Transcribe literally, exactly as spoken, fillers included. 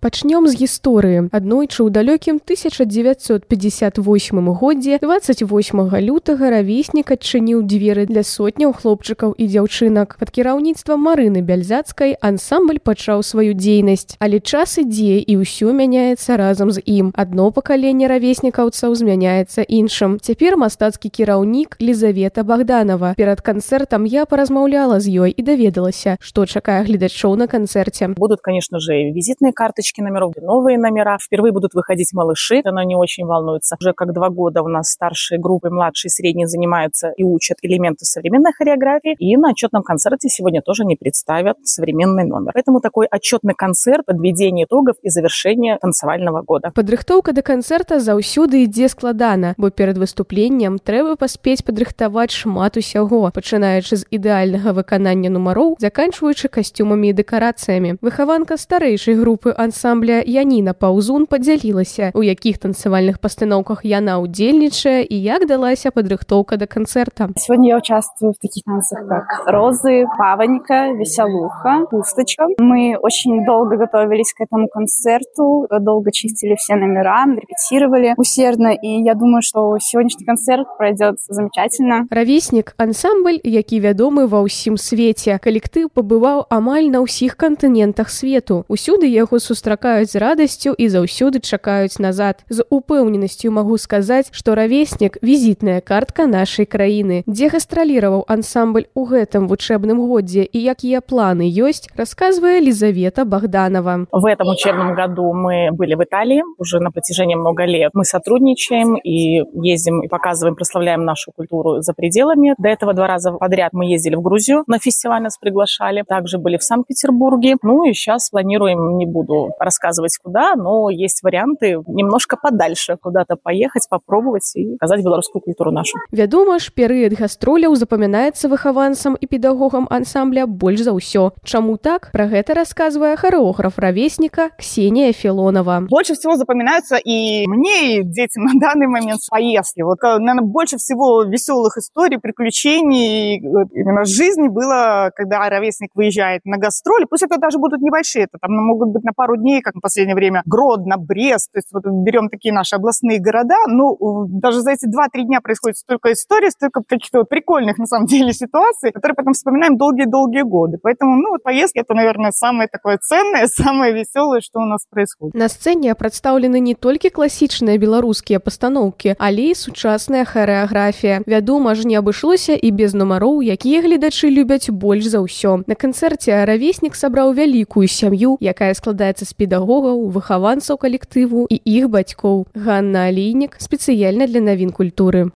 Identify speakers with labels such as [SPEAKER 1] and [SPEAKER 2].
[SPEAKER 1] Пачнём з гісторыі. Аднойчы ў далёкім тысяча дзевяцьсот пятьдесят восьмым годзе двадцать восьмага лютага равеснік адчыніў дзверы для сотняў хлопчыкаў і дзяўчынак. Пад кіраўніцтвам Марыны Бяльзацкай ансамбль пачаў сваю дзейнасць, але час ідзе і ўсё мяняецца разам з ім. Адно пакаленне равеснікаўцаў змяняецца іншым. Цяпер мастацкі кіраўнік Лізавета Богданова. Перад канцэртам я паразмаўляла з ёй і даведалася, што чакае гледачоў на канцэрце.
[SPEAKER 2] Будут, конечно же, визитные карточки номеров, новые номера. Впервые будут выходить малыши. Она не очень волнуется. Уже как два года у нас старшие группы, младшие, средние занимаются и учат элементы современной хореографии. И на отчетном концерте сегодня тоже не представят современный номер. Поэтому такой отчетный концерт, подведение итогов и завершение танцевального года.
[SPEAKER 1] Падрыхтоўка да канцэрта заўсёды ідзе складана, бо перад выступленнем трэба паспець падрыхтаваць шмат усяго, пачынаючы з ідэальнага выканання нумароў, заканчваючы касцюмамі і дэкарацыямі. Выхаванка старэйшай групы ансамбля Яніна Паўзун падзялілася, у якіх танцавальных пастаноўках яна ўдзельнічае і як далася падрыхтоўка да канцэрта.
[SPEAKER 3] Сегодня я участвую в таких танцах, как «Розы», «Паванька», «Веселуха», «Пусточка». Мы очень долго готовились к этому концерту, долго чистили все номера, репетировали усердно, и я думаю, что сегодняшний концерт пройдет замечательно.
[SPEAKER 1] Равеснік – ансамбль, які вядомы ва ўсім свеце. Калектыў пабываў амаль на ўсіх кантынентах свету. Усюды яго сустракаюць з радасцю і заўсёды чакаюць назад. З упэўненасцю магу сказаць, што равеснік – візітная картка нашай краіны. Дзе гастраліраваў ансамбль у гэтым вучэбным годзе і якія планы ёсць, расказвае Лизавета Богданова.
[SPEAKER 2] В этом учебном году мы были в Италии уже на протяжении много лет. Мы сотрудничаем и ездим и показываем, прославляем нашу культуру за пределами. До этого два раза подряд мы ездили в Грузию, на фестиваль нас приглашали. Также были в Санкт-Петербурге. Ну и сейчас планируем, не буду рассказывать куда, но есть варианты немножко подальше куда-то поехать, попробовать и показать белорусскую культуру нашу.
[SPEAKER 1] Вядома ж, перыяд гастроляў запамінаецца выхаванцам і педагогам ансамбля больш за ўсё. Чаму так? Пра гэта расказвае харэограф равесніка Ксения Филонова.
[SPEAKER 4] Больше всего запоминаются и мне, и детям на данный момент поездки. Вот, наверное, больше всего веселых историй, приключений именно жизни было, когда ровесник выезжает на гастроли. Пусть это даже будут небольшие, это там могут быть на пару дней, как в последнее время Гродно, Брест. То есть вот берем такие наши областные города. Ну, даже за эти два-три дня происходит столько историй, столько каких-то вот прикольных, на самом деле, ситуаций, которые потом вспоминаем долгие-долгие годы. Поэтому, ну, вот поездки — это, наверное, самое такое ценное, самое веселое, что у нас происходит.
[SPEAKER 1] На сцэне прадстаўлены не толькі класічныя беларускія пастаноўкі, але і сучасная харэаграфія. Вядома ж, не абышлося і без нумароў, якія гледачы любяць больш за ўсё. На канцэрце равеснік сабраў вялікую сям'ю, якая складаецца з педагогаў, выхаванцаў калектыву і іх бацькоў. Ганна Алейнік спецыяльна для навін культуры.